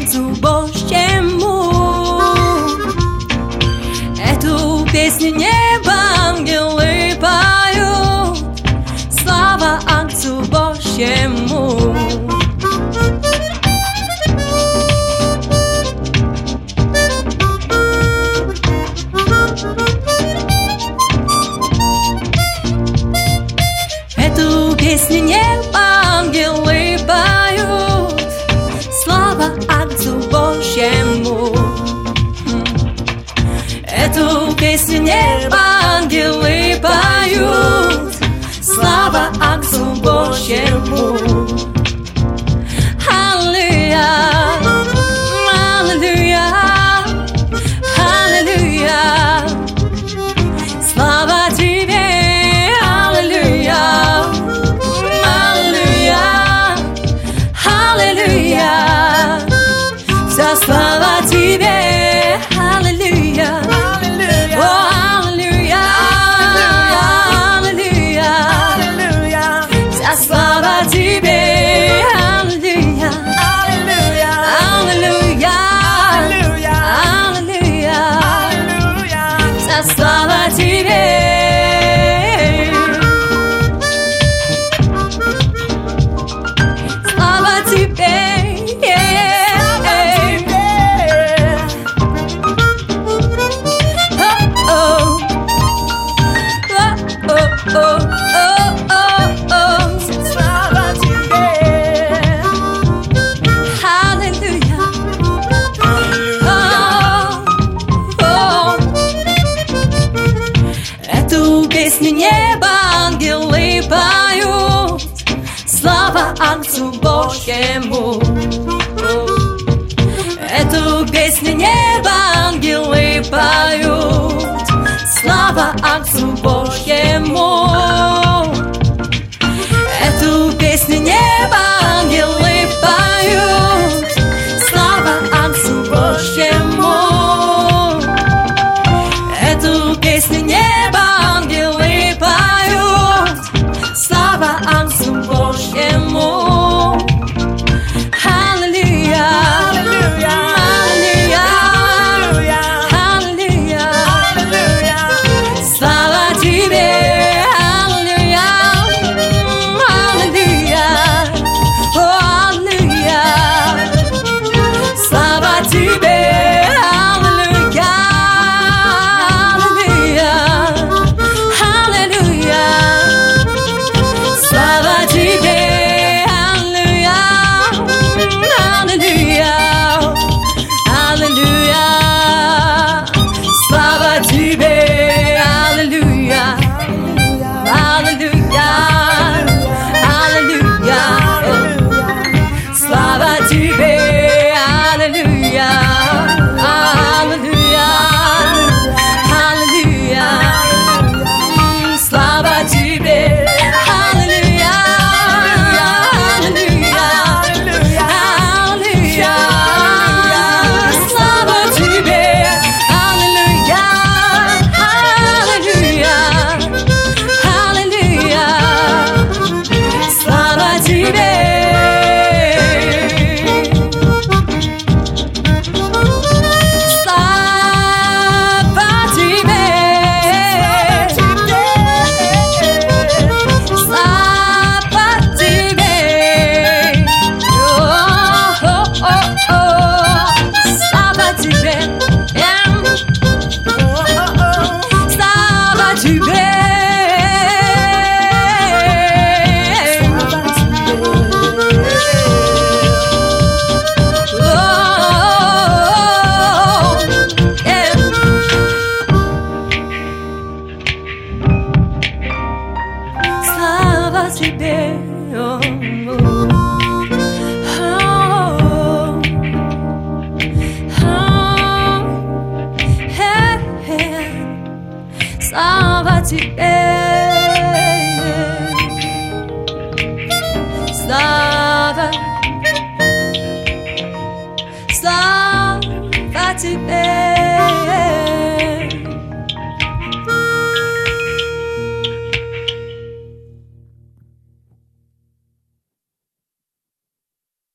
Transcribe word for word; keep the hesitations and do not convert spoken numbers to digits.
Агнцу Божьему. Эту песню небо ангелы поют. Слава Агнцу Божьему. Эту песню небо ангелы поют. Слава Агнцу Божьему. Эту песню небо ангелы поют. Слава Агнцу Божьему. Аллилуйя, аллилуйя, аллилуйя. Слава тебе, аллилуйя, аллилуйя, аллилуйя. Вся слава тебе, аллилуйя. Слава тебе, аллилуйя, аллилуйя, аллилуйя, аллилуйя, аллилуйя. Вся слава тебе, слава тебе, о-о, о-о, о-о. Песню небо ангелы поют. Слава Агнцу Божьему. Эту песню небо ангелы поют. Слава Агнцу Божьему. Эту песню небо ангелы поют. Слава Агнцу Божьему. Эту песню небо ангелы поют. Слава Агнцу Божьему. Аллилуйя, аллилуйя, аллилуйя, аллилуйя, аллилуйя. Слава тебе, аллилуйя, аллилуйя, о, аллилуйя. Слава тебе, аллилуйя. Слава тебе, аллилуйя, аллилуйя, аллилуйя. Слава тебе, аллилуйя, аллилуйя, аллилуйя. Слава тебе, аллилуйя, аллилуйя, аллилуйя. Слава тебе. Тебе, oh, oh, oh, hey, hey. Слава тебе, слава, слава тебе.